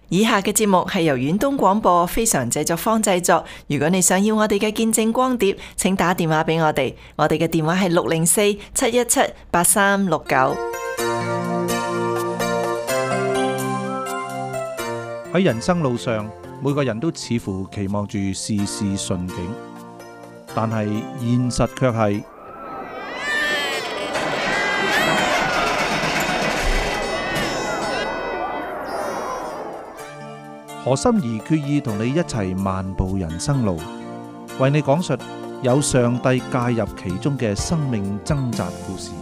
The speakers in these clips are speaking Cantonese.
以下嘅節目係由遠東廣播非常製作坊製作。如果你想要我哋嘅見證光碟，請打電話俾我哋。我哋嘅電話係604-717-8369。 喺人生路上，每個人都似乎期望住事事順境，但係現實卻係何心怡決意同你一齊漫步人生路，為你講述有上帝介入其中嘅生命掙扎故事。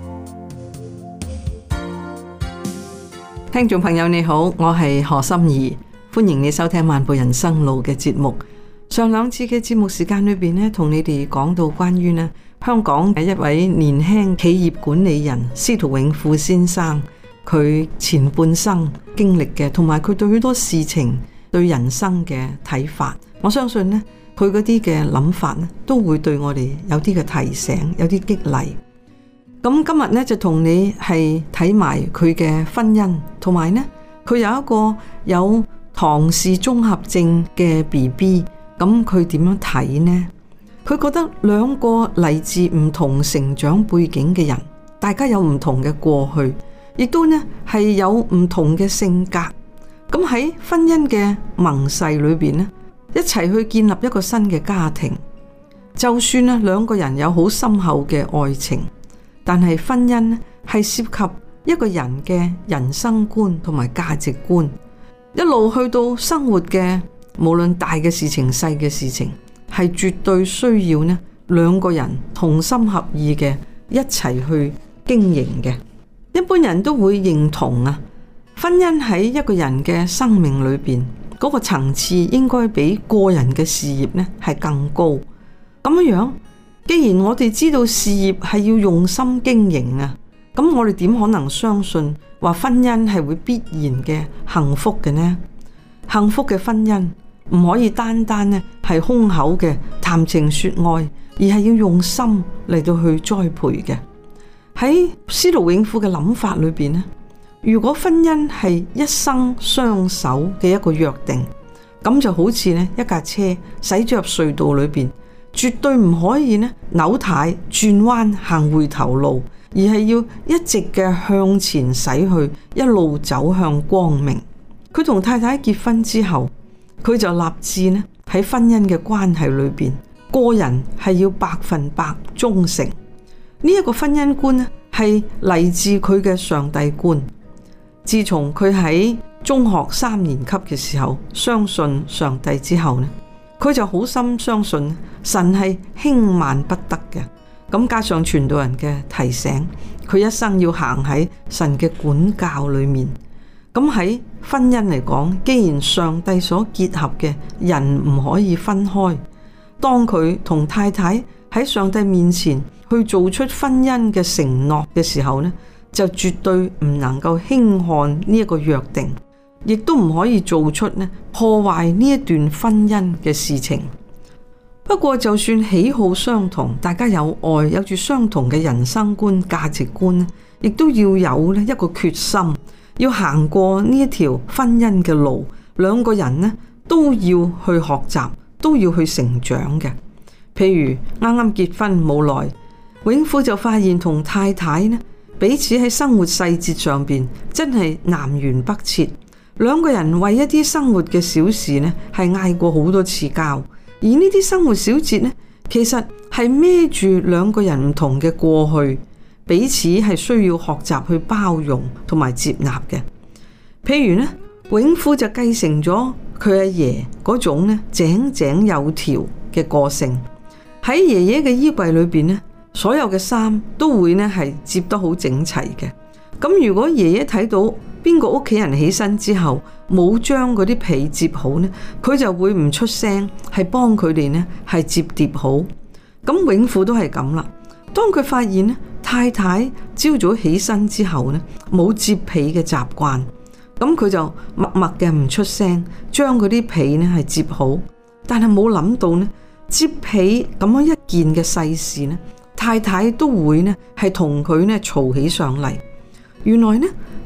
聽眾朋友你好，我係何心怡，歡迎你收聽漫步人生路嘅節目。上兩次嘅節目時間裏邊呢，同你哋講到關於呢香港嘅一位年輕企業管理人司徒永富先生，佢前半生經歷嘅，同埋佢對許多事情對人生嘅睇法，我相信呢佢嗰啲嘅諗法呢都會對我哋有啲嘅提醒，有啲激勵。咁今日呢就同你係睇埋佢嘅婚姻，同埋呢佢有一個有唐氏綜合症嘅 BB， 咁佢點樣睇呢？佢覺得兩個嚟自唔同成長背景嘅人，大家有唔同嘅過去，亦都呢係有唔同嘅性格。咁喺婚姻嘅盟誓裏邊呢，一齊去建立一個新嘅家庭。就算呢兩個人有好深厚嘅愛情，但係婚姻呢係涉及一個人嘅人生觀同埋價值觀，一路去到生活嘅無論大嘅事情細嘅事情，係絕對需要呢兩個人同心合意嘅一齊去經營嘅。一般人都會認同啊，婚姻喺一個人嘅生命裏邊嗰個層次應該比個人嘅事業呢係更高。咁樣，既然我哋知道事業係要用心經營啊，咁我哋點可能相信話婚姻係會必然嘅幸福嘅呢？幸福嘅婚姻唔可以單單呢係空口嘅談情說愛，而係要用心嚟到去栽培嘅。喺司徒永富嘅諗法裏邊呢，如果婚姻係一生相守嘅一個約定，咁就好似呢一架車駛咗入隧道裏邊，絕對唔可以呢扭軚轉彎行回頭路，而係要一直嘅向前駛去，一路走向光明。佢同太太結婚之後，佢就立志呢喺婚姻嘅關係裏邊，個人係要100%忠誠。呢一個婚姻觀呢係嚟自佢嘅上帝觀。自從佢喺中學3年級嘅時候相信上帝之後呢，佢就好深相信神係輕慢不得嘅。咁加上傳道人嘅提醒，佢一生要行喺神嘅管教裏面。咁喺婚姻嚟講，既然上帝所結合嘅人唔可以分開，當佢同太太喺上帝面前去做出婚姻嘅承諾嘅時候呢，就絕對唔能夠輕看呢一個約定，亦都唔可以做出呢破壞呢一段婚姻嘅事情。不過就算喜好相同，大家有愛，有住相同嘅人生觀、價值觀呢，亦都要有呢一個決心，要行過呢一條婚姻嘅路。兩個人呢都要去學習，都要去成長嘅。譬如啱啱結婚冇耐，永富就發現同太太呢彼此喺生活細節上邊真係南轅北轍。兩個人為一啲生活嘅小事呢係嗌過好多次交，而呢啲生活小節呢其實係孭住兩個人唔同嘅過去，彼此係需要學習去包容同埋接納嘅。譬如呢，永富就繼承咗佢阿爺嗰種呢井井有條嘅個性。喺爺爺嘅衣櫃裏邊呢，所有嘅衫都會呢係摺得好整齊嘅。咁如果爺爺睇到邊個屋企人起身之後冇將嗰啲被摺好呢，佢就會唔出聲，係幫佢哋呢係摺疊好。咁永富都係咁啦。當佢發現呢太太朝早起身之後呢冇摺被嘅習慣，咁佢就默默嘅唔出聲，將嗰啲被呢係摺好。但係冇諗到呢摺被咁樣一件嘅細事呢，太太都會呢係同佢呢嘈起上嚟。原來呢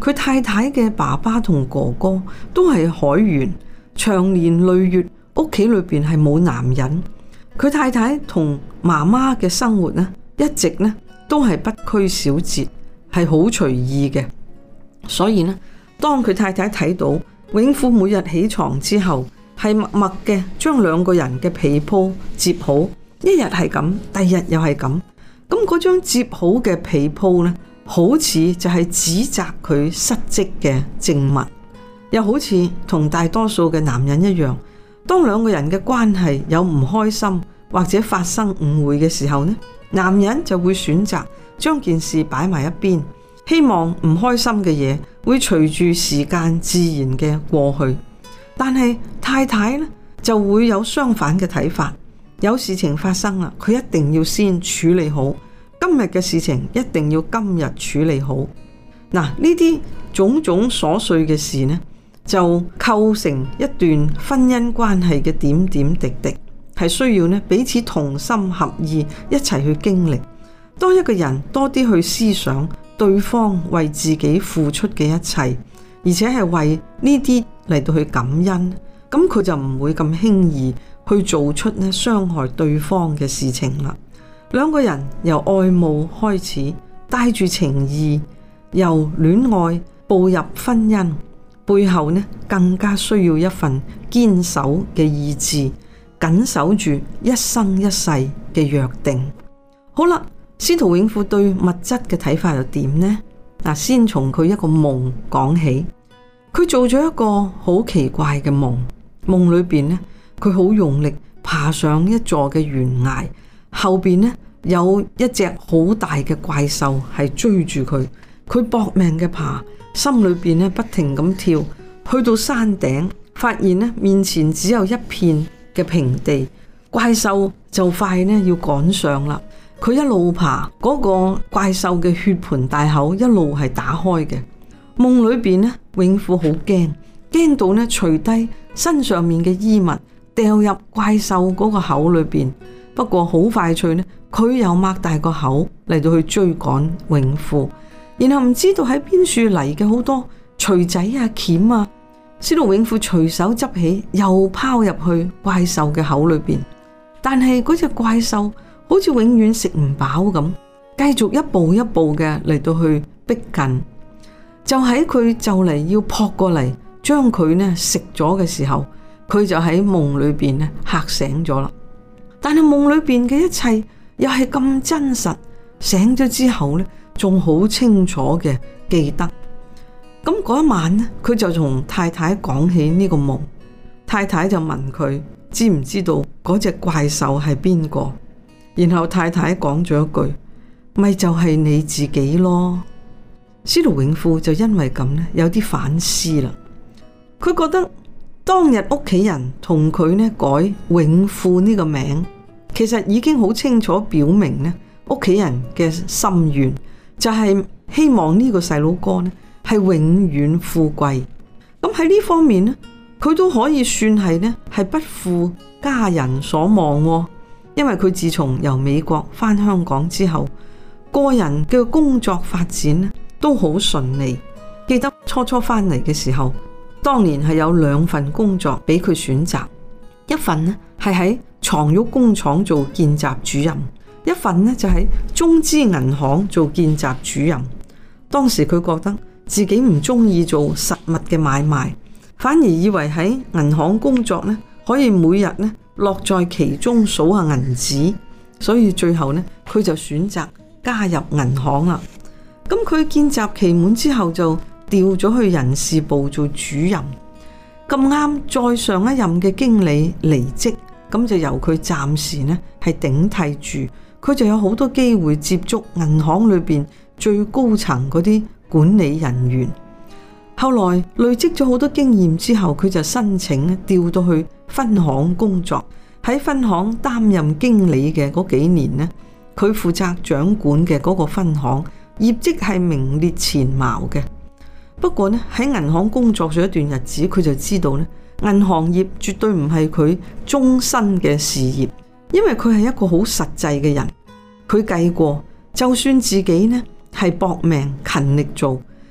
佢太太嘅爸爸同哥哥都係海員，長年累月屋企裏邊係冇男人。佢太太同媽媽嘅生活呢，一直呢都係不拘小節，係好隨意嘅。所以呢，當佢太太睇到永富每日起床之後係默默嘅將兩個人嘅被鋪摺好，一日係咁，第二日又係咁，咁嗰張摺好嘅被鋪呢，好似就係指責佢失職嘅證物，又好似同大多數嘅男人一樣，當兩個人嘅關係有唔開心或者發生誤會嘅時候呢，男人就會選擇將件事擺埋一邊，希望唔開心嘅嘢會隨住時間自然嘅過去。但係太太呢就會有相反嘅睇法，有事情發生啦，佢一定要先處理好，今日嘅事情一定要今日處理好。嗱，呢啲種種瑣碎嘅事呢，就構成一段婚姻關係嘅點點滴滴，係需要呢彼此同心合意一齊去經歷。當一個人多啲去思想對方為自己付出嘅一切，而且係為呢啲嚟到去感恩，咁佢就唔會咁輕易去做出呢傷害對方嘅事情啦。兩個人由愛慕開始，帶住情義，由戀愛步入婚姻，背後呢更加需要一份堅守嘅意志，緊守住一生一世嘅約定。好啦，司徒永富對物質嘅睇法又點呢？嗱，先從佢一個夢講起。佢做咗一個好奇怪嘅夢，夢裏邊呢，佢好用力爬上一座嘅懸崖，後邊呢有一隻好大嘅怪獸係追住佢，佢搏命嘅爬，心裏邊呢不停咁跳，去到山頂，發現呢面前只有一片嘅平地，怪獸就快呢要趕上啦。佢一路爬，嗰個怪獸嘅血盆大口一路係打開嘅。夢裏邊呢，永富好驚到呢除低身上面嘅衣物，掉入怪獸嗰個口裏邊。不過好快脆呢，佢又擘大個口嚟到去追趕永富，然後唔知道喺邊處嚟嘅好多錘仔啊、鉗啊，司徒永富隨手執起，又拋入去怪獸嘅口裏邊。但係嗰隻怪獸好似永遠食唔飽咁，繼續一步一步嘅嚟到去逼近。就喺佢就嚟要撲過嚟將佢呢食咗嘅時候，佢就喺夢裏邊呢嚇醒咗啦。但係夢裏邊嘅一切又係咁真實，醒咗之後呢仲好清楚嘅記得。咁嗰一晚呢，佢就同太太講起呢個夢，太太就問佢知唔知道嗰隻怪獸係邊個？然後太太講咗一句，咪就係你自己咯。司徒永富就因為咁呢，有啲反思啦。佢覺得當日屋企人同佢呢改永富呢個名，其實已經好清楚表明呢屋企人嘅心願，就係希望呢個細佬哥呢係永遠富貴。咁喺呢方面呢，佢都可以算係呢係不負家人所望喎。因為佢自從由美國返香港之後，個人嘅工作發展呢都好順利。記得初初返嚟嘅時候，當年係有2份工作俾佢選擇，一份呢係喺床褥工廠做見習主任，一份呢就喺中資銀行做見習主任。當時佢覺得自己唔中意做實物嘅買賣，反而以為喺銀行工作呢可以每日呢樂在其中數下銀紙，所以最後呢佢就選擇加入銀行啦。咁佢見習期滿之後就調咗去人事部做主任，咁啱再上一任嘅經理離職，咁就由佢暫時呢係頂替住，佢就有好多機會接觸銀行裏邊最高層嗰啲管理人員。後來累積咗好多經驗之後，佢就申請調到去分行工作。喺分行擔任經理嘅嗰幾年呢，佢負責掌管嘅嗰個分行業績係名列前茅嘅。不過呢，喺銀行工作咗一段日子，佢就知道呢，銀行業絕對唔係佢終身嘅事業，因為佢係一個好實際嘅人。佢計過，就算自己呢係搏命勤力做，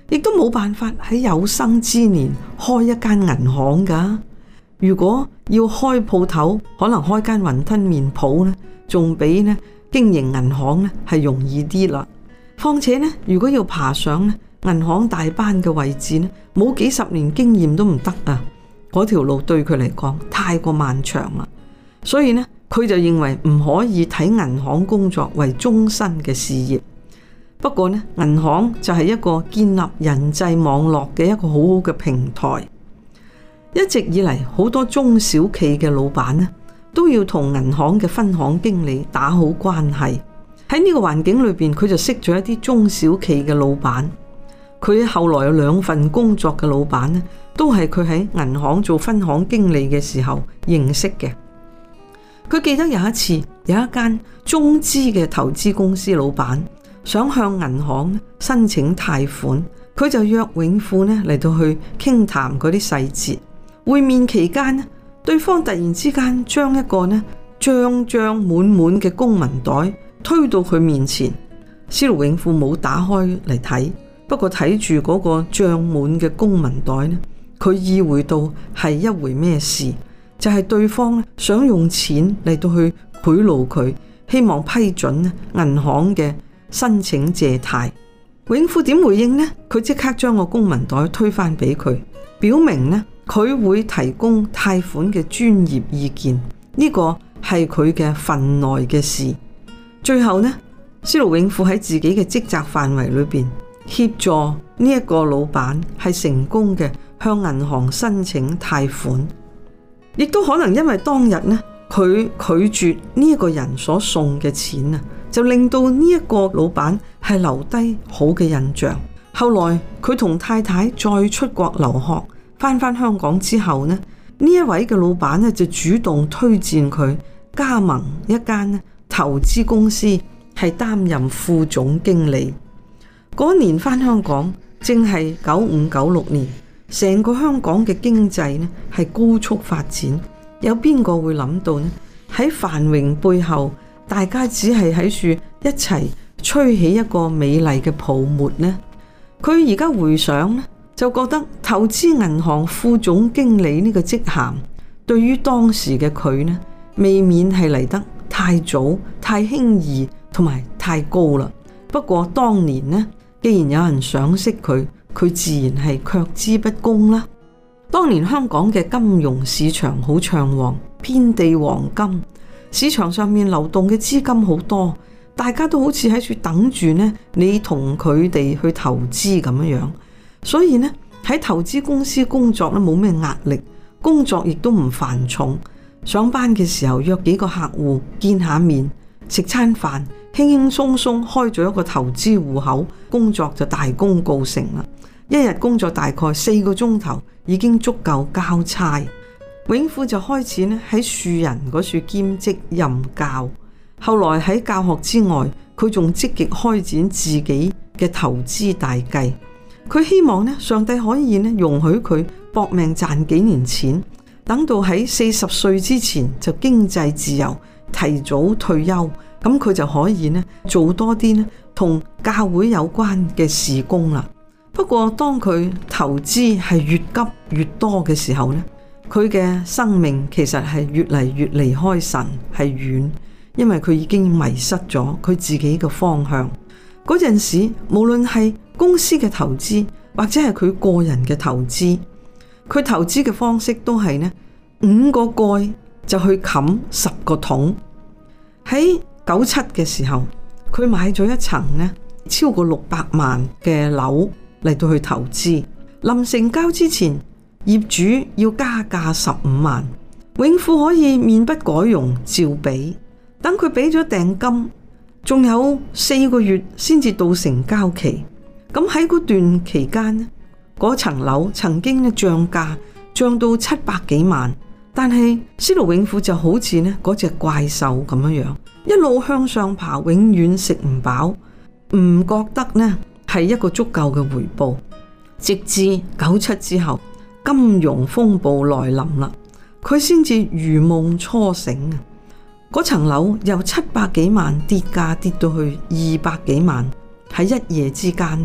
亦都冇辦法喺有生之年開一間銀行㗎。如果要開鋪頭，可能開間雲吞麵鋪呢，仲比呢經營銀行呢係容易啲啦。況且呢，如果要爬上呢銀行大班嘅位置呢，冇幾十年經驗都唔得啊！嗰條路對佢嚟講太過漫長啦，所以呢，佢就認為唔可以睇銀行工作為終身嘅事業。不過呢，銀行就係一個建立人際網絡嘅一個好好嘅平台。一直以嚟，好多中小企嘅老闆呢，都要同銀行嘅分行經理打好關係。喺呢個環境裏邊，佢就識咗一啲中小企嘅老闆。佢後來有2份工作嘅老闆呢，都係佢喺銀行做分行經理嘅時候認識嘅。佢記得有一次，有一間中資嘅投資公司老闆想向銀行申請貸款，佢就約永富呢嚟到去傾談嗰啲細節。會面期間呢，對方突然之間將一個呢脹脹滿滿嘅公文袋推到佢面前。司徒永富冇打開嚟睇，不過睇住嗰個脹滿嘅公文袋呢，佢意會到係一回咩事，就係對方想用錢嚟到去賄賂佢，希望批准銀行嘅申請借貸。永富點回應呢？佢即刻將個公文袋推返俾佢，表明呢佢會提供貸款嘅專業意見，呢個係佢嘅份內嘅事。最後呢，司徒永富喺自己嘅職責範圍裏邊協助呢一個老闆係成功嘅向銀行申請貸款，亦都可能因為當日呢佢拒絕呢一個人所送嘅錢啊，就令到呢一個老闆係留低好嘅印象。後來佢同太太再出國留學，返香港之後呢，呢一位嘅老闆呢就主動推薦佢加盟一間投資公司，係擔任副總經理。嗰年返香港正係95-96年，成個香港嘅經濟呢係高速發展。有邊個會諗到呢？喺繁榮背後，大家只係喺處一齊吹起一個美麗嘅泡沫呢？佢而家回想呢，就覺得投資銀行副總經理呢個職銜，對於當時嘅佢呢，未免係嚟得太早、太輕易同埋太高啦。不過當年呢，既然有人賞識佢，佢自然係卻之不恭啦。當年香港嘅金融市場好暢旺，遍地黃金，市場上面流動嘅資金好多，大家都好似喺處等住呢，你同佢哋去投資咁樣。所以呢，喺投資公司工作呢，冇咩壓力，工作亦都唔繁重。上班嘅時候約幾個客戶見下面，食餐飯，輕輕鬆鬆開咗一個投資戶口，工作就大功告成啦。一日工作大概4個鐘頭已經足夠交差。永富就開始呢喺樹人嗰處兼職任教，後來喺教學之外，佢仲積極開展自己嘅投資大計。佢希望呢，上帝可以呢容許佢搏命賺幾年錢，等到喺40歲之前就經濟自由，提早退休，咁佢就可以呢做多啲呢同教會有關嘅事工啦。不過當佢投資係越急越多嘅時候呢，佢嘅生命其實係越嚟越離開神係遠，因為佢已經迷失咗佢自己嘅方向。嗰陣時，無論係公司嘅投資或者係佢個人嘅投資，佢投資嘅方式都係呢5個蓋就去冚10個桶。喺97嘅時候，佢買咗一層呢超過600萬嘅樓嚟到去投資。臨成交之前，業主要加價15萬，永富可以面不改容照俾。等佢俾咗訂金，仲有4個月先至到成交期。咁喺嗰段期間呢，嗰層樓曾經呢漲價漲到700幾萬，但係司徒永富就好似呢嗰隻怪獸咁樣，一路向上爬，永遠食唔飽，唔覺得呢係一個足夠嘅回報。直至97之後，金融風暴來臨啦，佢先至如夢初醒啊！嗰層樓由700幾萬跌價跌到去200幾萬，喺一夜之間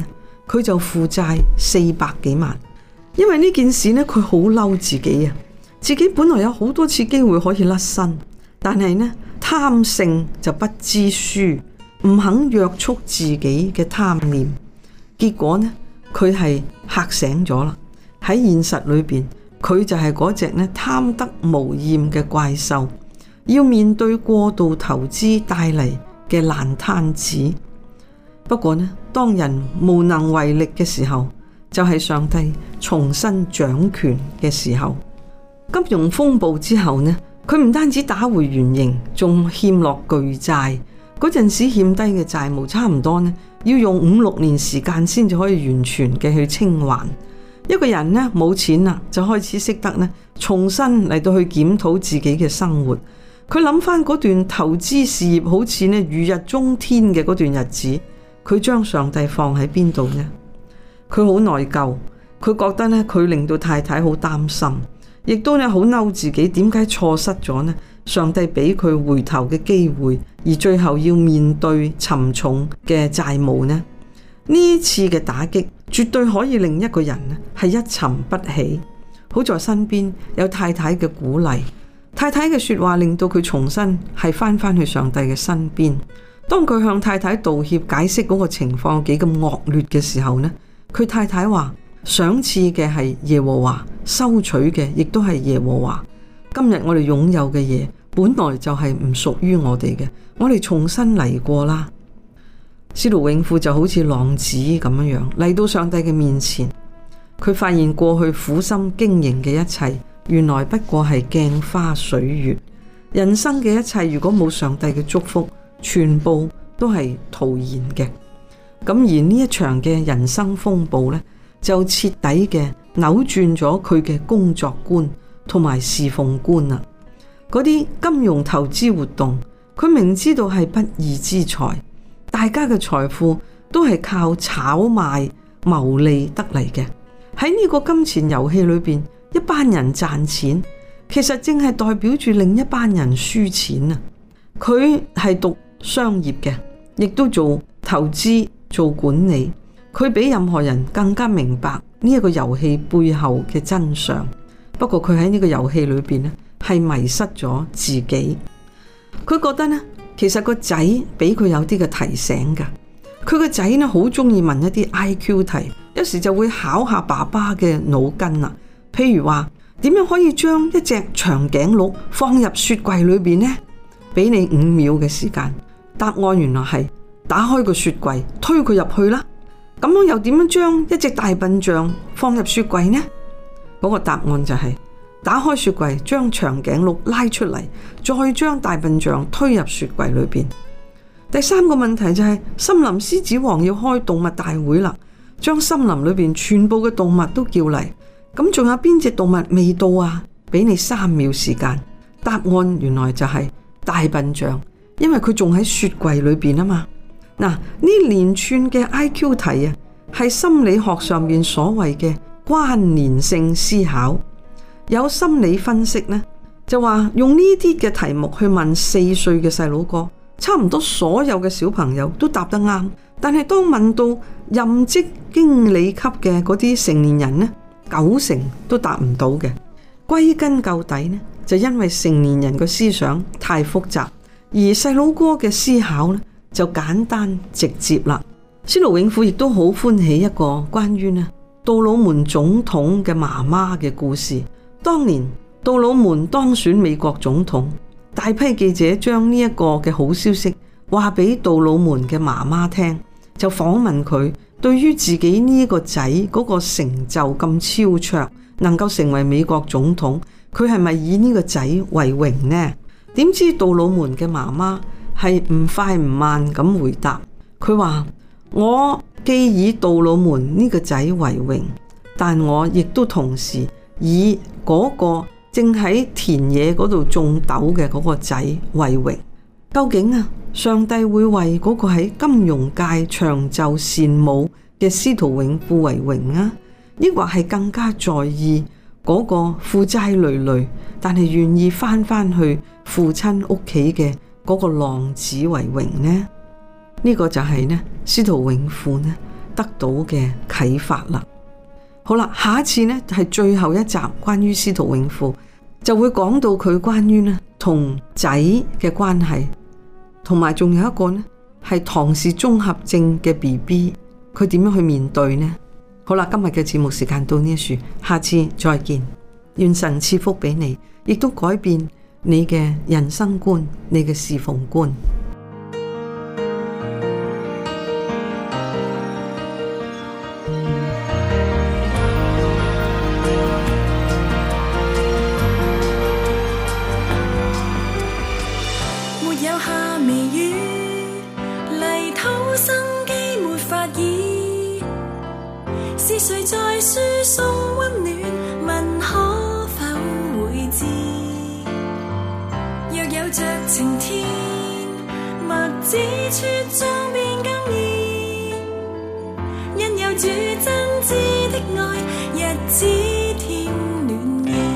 佢就負債400幾萬。因為呢件事呢，佢好嬲自己啊！自己本來有好多次機會可以甩身，但係呢，貪勝就不知輸，唔肯約束自己嘅貪念，結果呢，佢係嚇醒咗啦。喺現實裏邊，佢就係嗰隻呢貪得無厭嘅怪獸，要面對過度投資帶嚟嘅爛攤子。不過呢，當人無能為力嘅時候，就係上帝重新掌權嘅時候。金融風暴之後呢，佢唔單止打回原形，仲欠落巨債。嗰陣時欠低嘅債務差唔多呢，要用5-6年時間先至可以完全嘅去清還。一個人呢冇錢啦，就開始識得呢重新嚟到去檢討自己嘅生活。佢諗翻嗰段投資事業好似呢如日中天嘅嗰段日子，佢將上帝放喺邊度呢？佢好內疚，佢覺得呢，佢令到太太好擔心，亦都呢好嬲自己，點解錯失咗呢上帝俾佢回頭嘅機會，而最後要面對沉重嘅債務呢？呢次嘅打擊絕對可以令一個人呢係一沉不起。好在身邊有太太嘅鼓勵，太太嘅說話令到佢重新係翻去上帝嘅身邊。當佢向太太道歉，解釋嗰個情況幾咁惡劣嘅時候呢，佢太太話賞賜嘅係耶和華，收取嘅亦都係耶和華。今日我哋擁有嘅嘢本來就係唔屬於我哋嘅，我哋重新嚟過啦。司徒永富就好似浪子咁樣嚟到上帝嘅面前，佢發現過去苦心經營嘅一切，原來不過係鏡花水月。人生嘅一切如果冇上帝嘅祝福，全部都係徒然嘅。咁而呢一場嘅人生風暴呢，就徹底嘅扭轉咗佢嘅工作觀同埋侍奉觀啦。嗰啲金融投資活動，佢明知道係不義之財，大家嘅財富都係靠炒賣牟利得嚟嘅。喺呢個金錢遊戲裏邊，一班人賺錢，其實正係代表住另一班人輸錢啊！佢係讀商業嘅，亦都做投資做管理，佢比任何人更加明白呢一個遊戲背後嘅真相。不過佢喺呢個遊戲裏邊呢，係迷失咗自己。佢覺得呢，其實個仔俾佢有啲嘅提醒噶。佢個仔呢，好中意問一啲 IQ 題，有時就會考下爸爸嘅腦筋啦。譬如話點樣可以將一隻長頸鹿放入雪櫃裏邊呢？俾你5秒嘅時間。答案原來係打開個雪櫃，推佢入去啦。咁樣又點樣將一隻大笨象放入雪櫃呢？嗰個答案就係打開雪櫃，將長頸鹿拉出嚟，再將大笨象推入雪櫃裏邊。第3個問題就係森林獅子王要開動物大會啦，將森林裏邊全部嘅動物都叫嚟。咁仲有邊隻動物未到啊？俾你3秒時間。答案原來就係大笨象，因為佢仲喺雪櫃裏邊啊嘛。嗱，呢連串嘅 IQ 題啊，係心理學上面所謂嘅關聯性思考。有心理分析呢，就話用呢啲嘅題目去問4歲嘅細佬哥，差唔多所有嘅小朋友都答得啱。但係當問到任職經理級嘅嗰啲成年人呢，90%都答唔到嘅。歸根究底呢，就因為成年人嘅思想太複雜，而細佬哥嘅思考呢就簡單直接啦。司徒永富亦都好歡喜一個關於呢杜魯門總統嘅媽媽嘅故事。當年杜魯門當選美國總統，大批記者將呢一個嘅好消息話俾杜魯門嘅媽媽聽，就訪問佢對於自己呢個仔嗰個成就咁超卓，能夠成為美國總統，佢係咪以呢個仔為榮呢？點知杜魯門嘅媽媽係唔快唔慢咁回答，佢話：我既以杜魯門呢個仔為榮，但我亦都同時以嗰個正喺田野嗰度種豆嘅嗰個仔為榮。究竟啊，上帝會為嗰個喺金融界長袖善舞嘅司徒永富為榮啊，抑或係更加在意嗰個負債累累但係願意翻去父親屋企嘅嗰個浪子為榮呢？呢個就係呢司徒永富呢得到嘅啟發啦。好啦，下一次呢係最後一集，關於司徒永富就會講到佢關於呢同仔嘅關係，同埋仲有一個呢係唐氏綜合症嘅 BB， 佢點樣去面對呢？好啦，今日嘅節目時間到呢處，下次再見。願神賜福俾你，亦都改變你嘅人生觀，你嘅侍奉觀。 沒有夏微雨，泥土生機沒法醫，是誰在輸送溫暖？問可否會知？若有着晴天，麥子茁壯變更易，因有主真摯的愛，日子添暖意。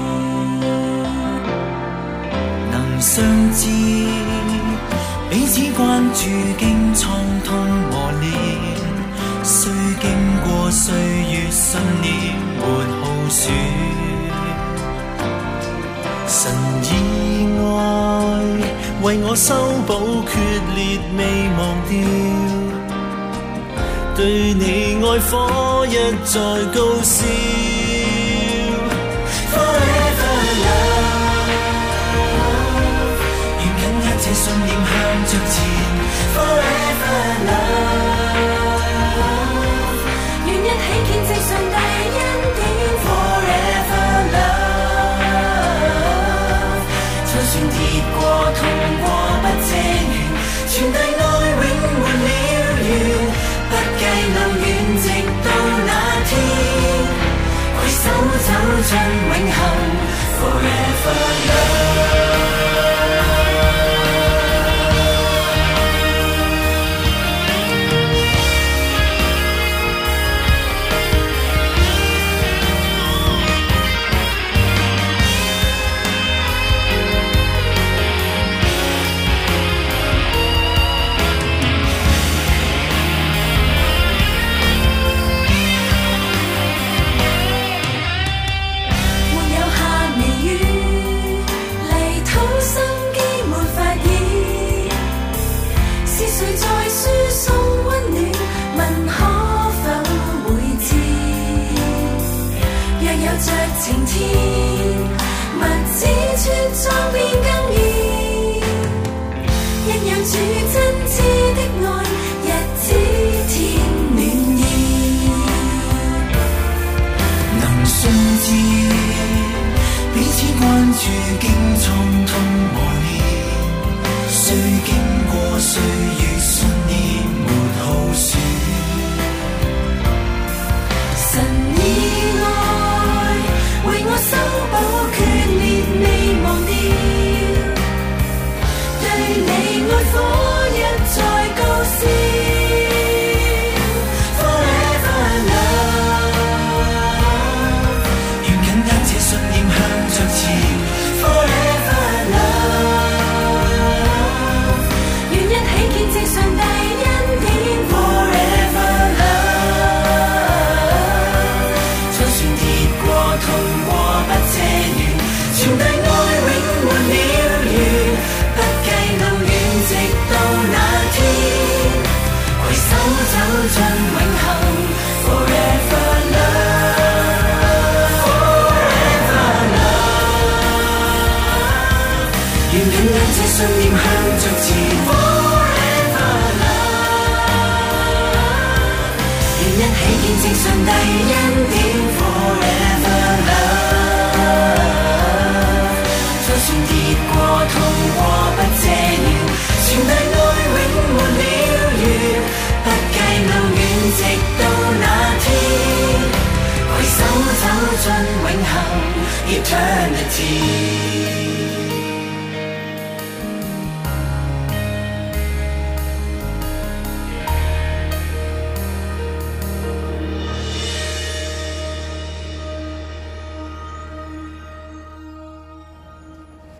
能相知，彼此關注，經創痛磨練，雖經過歲月信念沒耗損，神以愛為我修補決裂未忘掉，對你愛火一再高燒。Forever love，願緊一切信念向着前。Forever love， 願一起見證上帝恩典。 Forever love，就算跌過痛過不謝緣，傳遞愛永沒了緣，不計路遠直到那天，攜手走進永恆。Forever love。 晴天，麥子茁壯變更易，因有主真摯的愛，日子添暖意。 能信知，彼此關注，經創痛磨練，雖經過歲月信念沒耗損， 神以愛為我修補決裂未忘掉，對你愛火一再高燒。Forever love， 願緊握這信念向着前。 Forever love，願一起見證上帝恩典。Forever love，就算跌過痛過不謝緣，傳遞愛永沒了緣，不計路遠直到那天，攜手走進永恆。Forever love，Forever love，願緊緊這信念向着前。Forever love，願一起見證上帝恩典。Forever love，就算跌過痛過不謝緣，傳遞愛永沒了緣，不計路遠直到那天，攜手走進永恆 Eternity。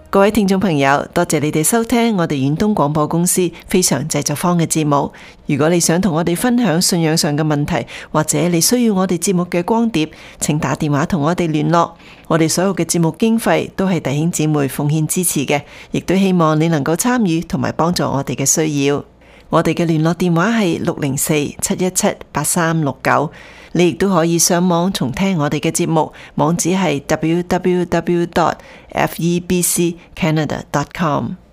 各位聽眾朋友，多謝你哋收聽我哋遠東廣播公司非常製作坊嘅節目。如果你想同我哋分享信仰上嘅問題，或者你需要我哋節目嘅光碟，請打電話同我哋聯絡。我哋所有嘅節目經費都係弟兄姊妹奉獻支持嘅，亦都希望你能夠參與同埋幫助我哋嘅需要。我哋嘅聯絡電話係604-717-8369。你亦都可以上網重聽我哋嘅節目，網址係www.febccanada.com。